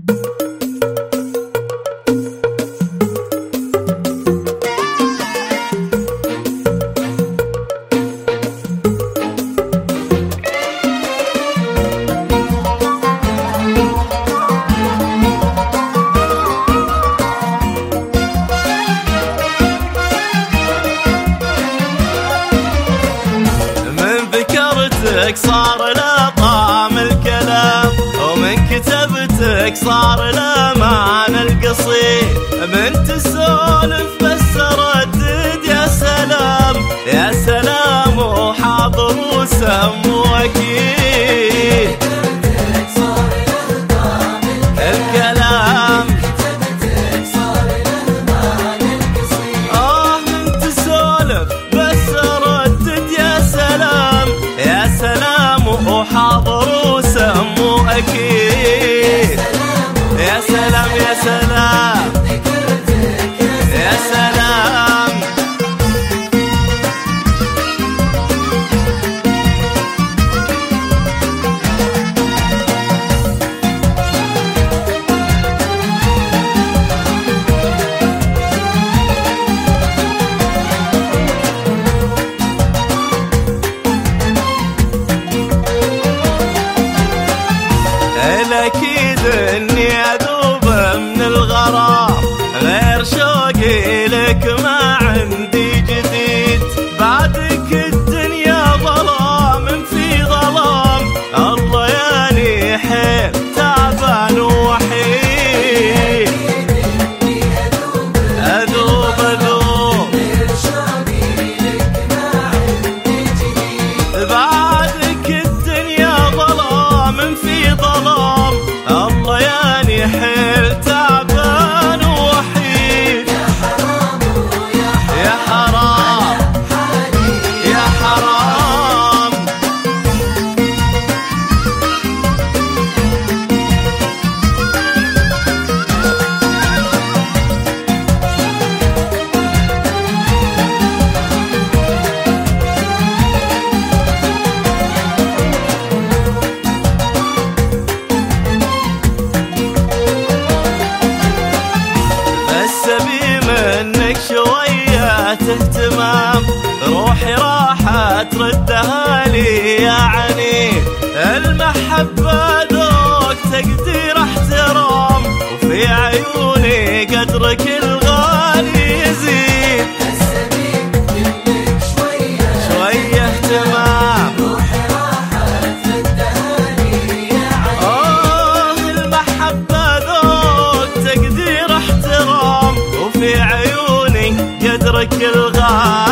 صار له طعم الكلام، ومن كتبتك صار له معنى القصيد، من تسولف بس ردد يا سلام يا سلام، وحاضر وسم واكيد. صار له طعم الكلام، كتبتك صار له معنى القصيد، من تسولف بس ردد يا سلام يا سلام، وحاضر وسم واكيد. يا سلام يا سلام يا سلام. الأكيد إني أذوب من الغرام، غير شوقي لك ما عندي جديد، بعدك الدنيا ظلام في ظلام، الله ياني حيل تعبان ووحيد. أذوب غير شوقي لك ما عندي جديد، بعدك الدنيا ظلام في ظلام، الله ياني حيل تعبان ووحيد. يا حرام يا حرام. منك شوية اهتمام، روحي راحة تردها لي يا عنيد، المحبة ذوق تقدير احترام، وفي عيوني قدرك الغالي يزيد. منك شوية اهتمام، روحي راحة تردها لي يا عنيد، المحبة ذوق تقدير احترام، وفي عيوني قدرك الغالي